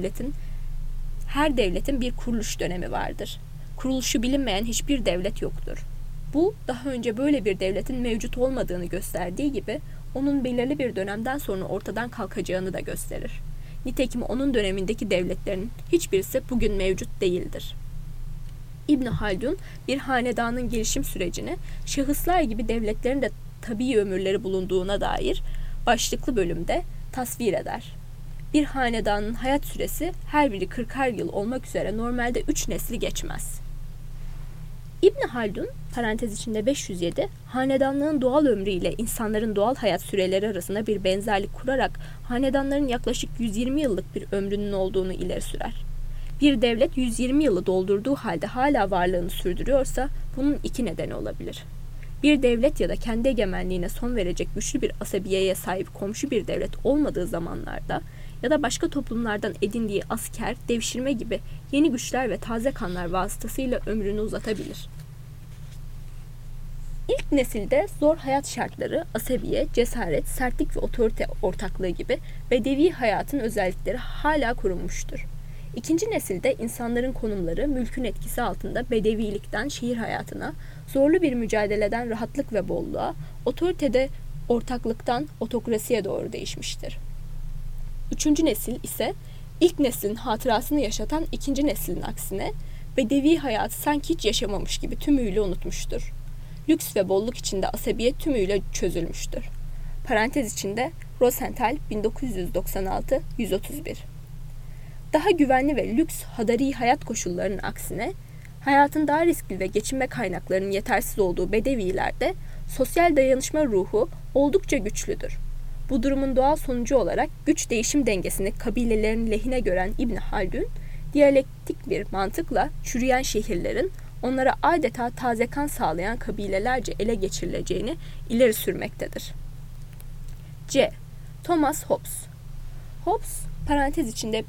her devletin bir kuruluş dönemi vardır. Kuruluşu bilinmeyen hiçbir devlet yoktur. Bu, daha önce böyle bir devletin mevcut olmadığını gösterdiği gibi, onun belirli bir dönemden sonra ortadan kalkacağını da gösterir. Nitekim onun dönemindeki devletlerin hiçbirisi bugün mevcut değildir. İbn Haldun, bir hanedanın gelişim sürecini, şahıslar gibi devletlerin de tabii ömürleri bulunduğuna dair başlıklı bölümde tasvir eder. Bir hanedanın hayat süresi her biri 40'ar yıl olmak üzere normalde 3 nesli geçmez. İbn Haldun parantez içinde 507 hanedanlığın doğal ömrü ile insanların doğal hayat süreleri arasında bir benzerlik kurarak hanedanların yaklaşık 120 yıllık bir ömrünün olduğunu ileri sürer. Bir devlet 120 yılı doldurduğu halde hala varlığını sürdürüyorsa bunun iki nedeni olabilir. Bir devlet ya da kendi egemenliğine son verecek güçlü bir asabiyeye sahip komşu bir devlet olmadığı zamanlarda ya da başka toplumlardan edindiği asker, devşirme gibi yeni güçler ve taze kanlar vasıtasıyla ömrünü uzatabilir. İlk nesilde zor hayat şartları, asabiye, cesaret, sertlik ve otorite ortaklığı gibi bedevi hayatın özellikleri hala korunmuştur. İkinci nesilde insanların konumları mülkün etkisi altında bedevilikten şehir hayatına, zorlu bir mücadeleden rahatlık ve bolluğa, otoritede ortaklıktan otokrasiye doğru değişmiştir. Üçüncü nesil ise ilk neslin hatırasını yaşatan ikinci neslin aksine bedevi hayatı sanki hiç yaşamamış gibi tümüyle unutmuştur. Lüks ve bolluk içinde asabiyet tümüyle çözülmüştür. Parantez içinde Rosenthal 1996-131. Daha güvenli ve lüks hadari hayat koşullarının aksine hayatın daha riskli ve geçinme kaynaklarının yetersiz olduğu bedevilerde sosyal dayanışma ruhu oldukça güçlüdür. Bu durumun doğal sonucu olarak güç değişim dengesini kabilelerin lehine gören İbn Haldun, diyalektik bir mantıkla çürüyen şehirlerin onlara adeta taze kan sağlayan kabilelerce ele geçirileceğini ileri sürmektedir. C. Thomas Hobbes. Hobbes, parantez içinde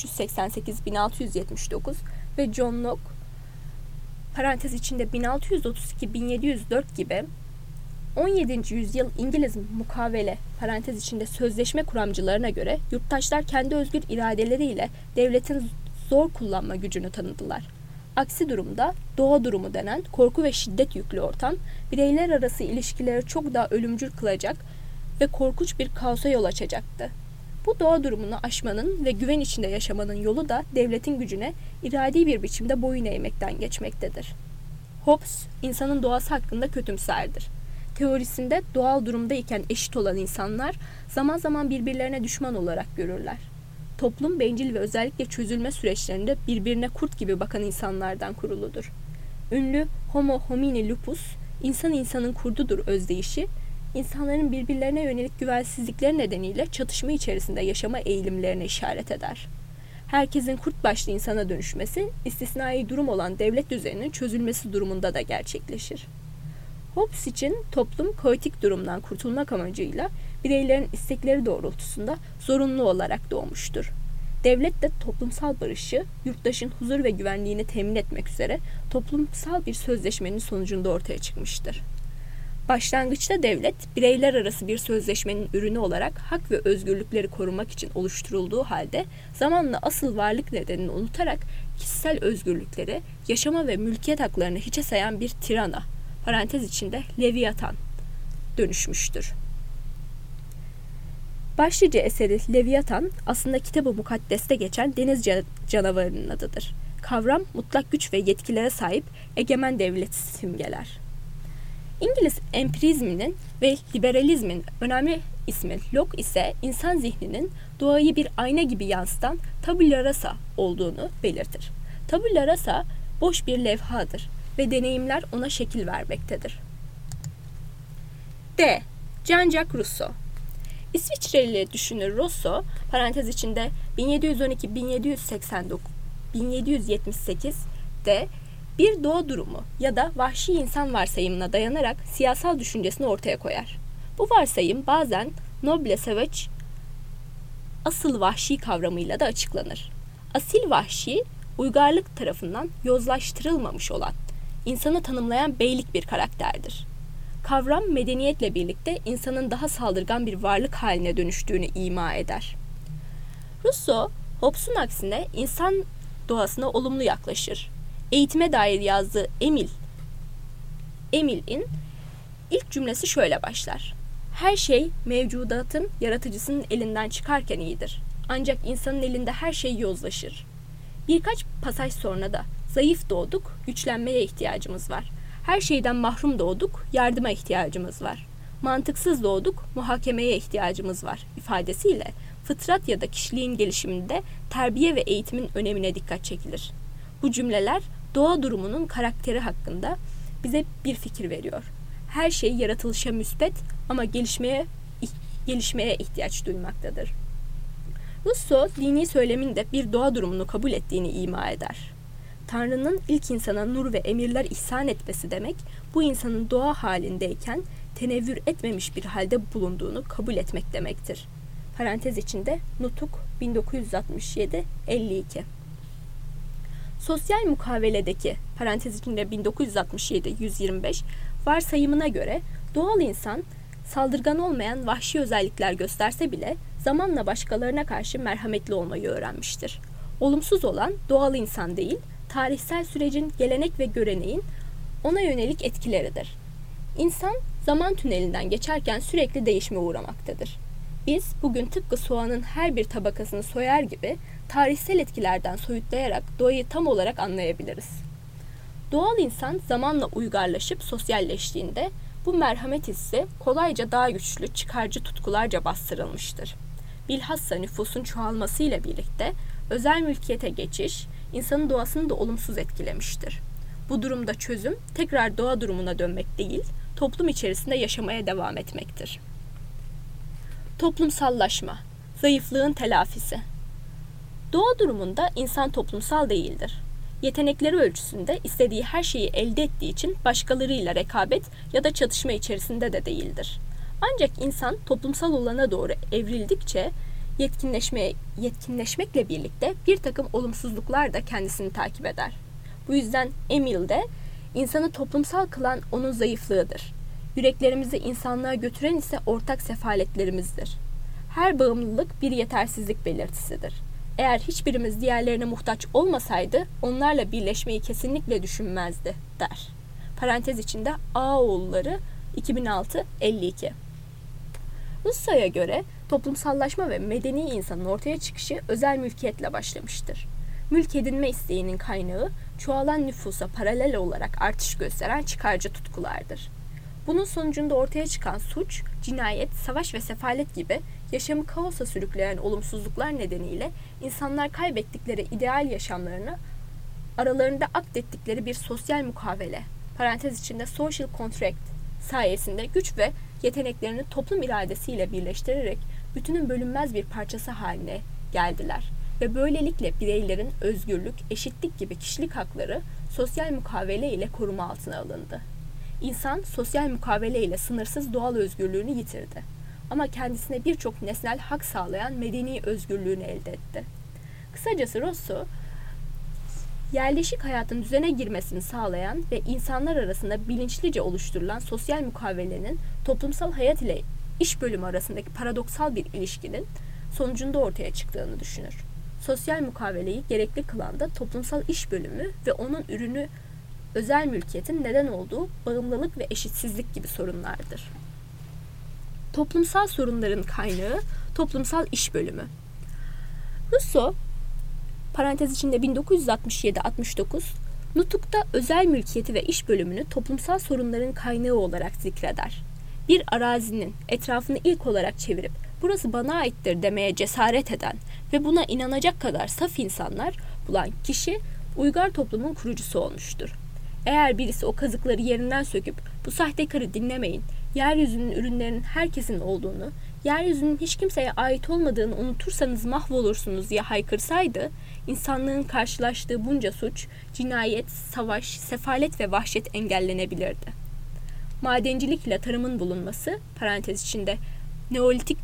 1588-1679 ve John Locke, parantez içinde 1632-1704 gibi 17. yüzyıl İngiliz mukavele, parantez içinde sözleşme kuramcılarına göre yurttaşlar kendi özgür iradeleriyle devletin zor kullanma gücünü tanıdılar. Aksi durumda doğa durumu denen korku ve şiddet yüklü ortam bireyler arası ilişkileri çok daha ölümcül kılacak ve korkunç bir kaosa yol açacaktı. Bu doğa durumunu aşmanın ve güven içinde yaşamanın yolu da devletin gücüne iradi bir biçimde boyun eğmekten geçmektedir. Hobbes, insanın doğası hakkında kötümserdir. Teorisinde doğal durumdayken eşit olan insanlar zaman zaman birbirlerine düşman olarak görürler. Toplum bencil ve özellikle çözülme süreçlerinde birbirine kurt gibi bakan insanlardan kuruludur. Ünlü Homo homini lupus, insan insanın kurdudur özdeyişi, insanların birbirlerine yönelik güvensizlikleri nedeniyle çatışma içerisinde yaşama eğilimlerine işaret eder. Herkesin kurt başlı insana dönüşmesi, istisnai durum olan devlet düzeninin çözülmesi durumunda da gerçekleşir. Hobbes için toplum kaotik durumdan kurtulmak amacıyla bireylerin istekleri doğrultusunda zorunlu olarak doğmuştur. Devlet de toplumsal barışı, yurttaşın huzur ve güvenliğini temin etmek üzere toplumsal bir sözleşmenin sonucunda ortaya çıkmıştır. Başlangıçta devlet, bireyler arası bir sözleşmenin ürünü olarak hak ve özgürlükleri korumak için oluşturulduğu halde zamanla asıl varlık nedenini unutarak kişisel özgürlükleri, yaşama ve mülkiyet haklarını hiçe sayan bir tirana, parantez içinde Leviathan, dönüşmüştür. Başlıca eseri Leviathan aslında Kitab-ı Mukaddes'te geçen deniz canavarının adıdır. Kavram mutlak güç ve yetkilere sahip egemen devleti simgeler. İngiliz empirizminin ve liberalizmin önemli ismi Locke ise insan zihninin doğayı bir ayna gibi yansıtan tabula rasa olduğunu belirtir. Tabula rasa boş bir levhadır ve deneyimler ona şekil vermektedir. D. Jean-Jacques Rousseau. İsviçreli düşünür Rousseau, parantez içinde 1712-1778'de bir doğa durumu ya da vahşi insan varsayımına dayanarak siyasal düşüncesini ortaya koyar. Bu varsayım bazen noble savage, asıl vahşi kavramıyla da açıklanır. Asil vahşi, uygarlık tarafından yozlaştırılmamış olan, insanı tanımlayan beylik bir karakterdir. Kavram medeniyetle birlikte insanın daha saldırgan bir varlık haline dönüştüğünü ima eder. Rousseau, Hobbes'un aksine insan doğasına olumlu yaklaşır. Eğitime dair yazdığı Emil'in ilk cümlesi şöyle başlar. Her şey mevcudatın yaratıcısının elinden çıkarken iyidir. Ancak insanın elinde her şey yozlaşır. Birkaç pasaj sonra da zayıf doğduk, güçlenmeye ihtiyacımız var. Her şeyden mahrum doğduk, yardıma ihtiyacımız var. Mantıksız doğduk, muhakemeye ihtiyacımız var ifadesiyle fıtrat ya da kişiliğin gelişiminde terbiye ve eğitimin önemine dikkat çekilir. Bu cümleler doğa durumunun karakteri hakkında bize bir fikir veriyor. Her şey yaratılışa müspet ama gelişmeye ihtiyaç duymaktadır. Rousseau, dini söylemin de bir doğa durumunu kabul ettiğini ima eder. Tanrı'nın ilk insana nur ve emirler ihsan etmesi demek, bu insanın doğa halindeyken tenevvür etmemiş bir halde bulunduğunu kabul etmek demektir. Parantez içinde Nutuk 1967-52. Sosyal mukaveledeki parantez içinde 1967-125 varsayımına göre doğal insan saldırgan olmayan vahşi özellikler gösterse bile zamanla başkalarına karşı merhametli olmayı öğrenmiştir. Olumsuz olan doğal insan değil, tarihsel sürecin, gelenek ve göreneğin ona yönelik etkileridir. İnsan zaman tünelinden geçerken sürekli değişime uğramaktadır. Biz bugün tıpkı soğanın her bir tabakasını soyar gibi tarihsel etkilerden soyutlayarak doğayı tam olarak anlayabiliriz. Doğal insan zamanla uygarlaşıp sosyalleştiğinde bu merhamet hissi kolayca daha güçlü, çıkarcı tutkularca bastırılmıştır. Bilhassa nüfusun çoğalmasıyla birlikte özel mülkiyete geçiş, insanın doğasını da olumsuz etkilemiştir. Bu durumda çözüm tekrar doğa durumuna dönmek değil, toplum içerisinde yaşamaya devam etmektir. Toplumsallaşma, zayıflığın telafisi. Doğa durumunda insan toplumsal değildir. Yetenekleri ölçüsünde istediği her şeyi elde ettiği için başkalarıyla rekabet ya da çatışma içerisinde de değildir. Ancak insan toplumsal olana doğru evrildikçe yetkinleşmekle birlikte bir takım olumsuzluklar da kendisini takip eder. Bu yüzden Emil'de insanı toplumsal kılan onun zayıflığıdır. Yüreklerimizi insanlığa götüren ise ortak sefaletlerimizdir. Her bağımlılık bir yetersizlik belirtisidir. Eğer hiçbirimiz diğerlerine muhtaç olmasaydı onlarla birleşmeyi kesinlikle düşünmezdi, der. Parantez içinde Ağaoğulları 2006-52. Rousseau'ya göre toplumsallaşma ve medeni insanın ortaya çıkışı özel mülkiyetle başlamıştır. Mülk edinme isteğinin kaynağı çoğalan nüfusa paralel olarak artış gösteren çıkarcı tutkulardır. Bunun sonucunda ortaya çıkan suç, cinayet, savaş ve sefalet gibi yaşamı kaosa sürükleyen olumsuzluklar nedeniyle insanlar kaybettikleri ideal yaşamlarını aralarında akdettikleri bir sosyal mukavele, parantez içinde social contract sayesinde güç ve yeteneklerini toplum iradesiyle birleştirerek bütünün bölünmez bir parçası haline geldiler ve böylelikle bireylerin özgürlük, eşitlik gibi kişilik hakları sosyal mukavele ile koruma altına alındı. İnsan sosyal mukavele ile sınırsız doğal özgürlüğünü yitirdi. Ama kendisine birçok nesnel hak sağlayan medeni özgürlüğünü elde etti. Kısacası Rousseau, yerleşik hayatın düzene girmesini sağlayan ve insanlar arasında bilinçlice oluşturulan sosyal mukavelenin toplumsal hayat ile iş bölümü arasındaki paradoksal bir ilişkinin sonucunda ortaya çıktığını düşünür. Sosyal mukaveleyi gerekli kılan da toplumsal iş bölümü ve onun ürünü özel mülkiyetin neden olduğu bağımlılık ve eşitsizlik gibi sorunlardır. Toplumsal sorunların kaynağı toplumsal iş bölümü. Rousseau, parantez içinde 1967-69, Nutuk'ta özel mülkiyeti ve iş bölümünü toplumsal sorunların kaynağı olarak zikreder. Bir arazinin etrafını ilk olarak çevirip burası bana aittir demeye cesaret eden ve buna inanacak kadar saf insanlar bulan kişi uygar toplumun kurucusu olmuştur. Eğer birisi o kazıkları yerinden söküp bu sahtekarı dinlemeyin, yeryüzünün ürünlerinin herkesin olduğunu, yeryüzünün hiç kimseye ait olmadığını unutursanız mahvolursunuz diye haykırsaydı, insanlığın karşılaştığı bunca suç, cinayet, savaş, sefalet ve vahşet engellenebilirdi. Madencilik ile tarımın bulunması, parantez içinde Neolitik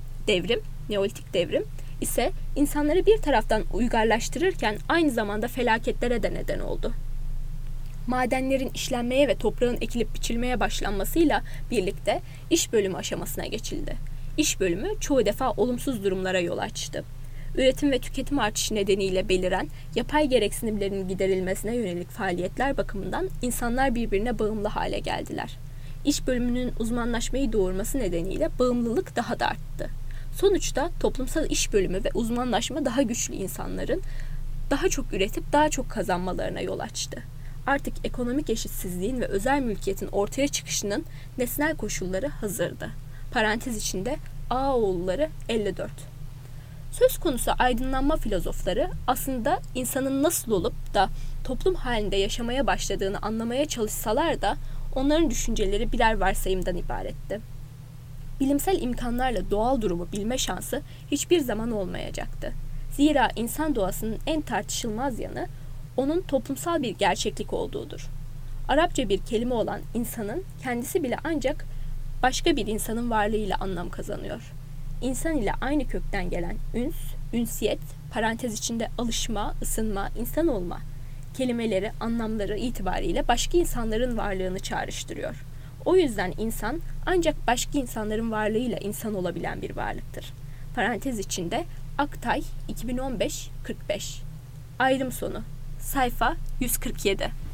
devrim ise insanları bir taraftan uygarlaştırırken aynı zamanda felaketlere de neden oldu. Madenlerin işlenmeye ve toprağın ekilip biçilmeye başlanmasıyla birlikte iş bölümü aşamasına geçildi. İş bölümü çoğu defa olumsuz durumlara yol açtı. Üretim ve tüketim artışı nedeniyle beliren yapay gereksinimlerin giderilmesine yönelik faaliyetler bakımından insanlar birbirine bağımlı hale geldiler. İş bölümünün uzmanlaşmayı doğurması nedeniyle bağımlılık daha da arttı. Sonuçta toplumsal iş bölümü ve uzmanlaşma daha güçlü insanların daha çok üretip daha çok kazanmalarına yol açtı. Artık ekonomik eşitsizliğin ve özel mülkiyetin ortaya çıkışının nesnel koşulları hazırdı. Parantez içinde Ağaoğulları 54. Söz konusu aydınlanma filozofları aslında insanın nasıl olup da toplum halinde yaşamaya başladığını anlamaya çalışsalar da onların düşünceleri birer varsayımdan ibaretti. Bilimsel imkanlarla doğal durumu bilme şansı hiçbir zaman olmayacaktı. Zira insan doğasının en tartışılmaz yanı onun toplumsal bir gerçeklik olduğudur. Arapça bir kelime olan insanın kendisi bile ancak başka bir insanın varlığıyla anlam kazanıyor. İnsan ile aynı kökten gelen üns, ünsiyet, parantez içinde alışma, ısınma, insan olma kelimeleri, anlamları itibariyle başka insanların varlığını çağrıştırıyor. O yüzden insan ancak başka insanların varlığıyla insan olabilen bir varlıktır. Parantez içinde Aktay 2015-45. Ayrım sonu. Sayfa 147.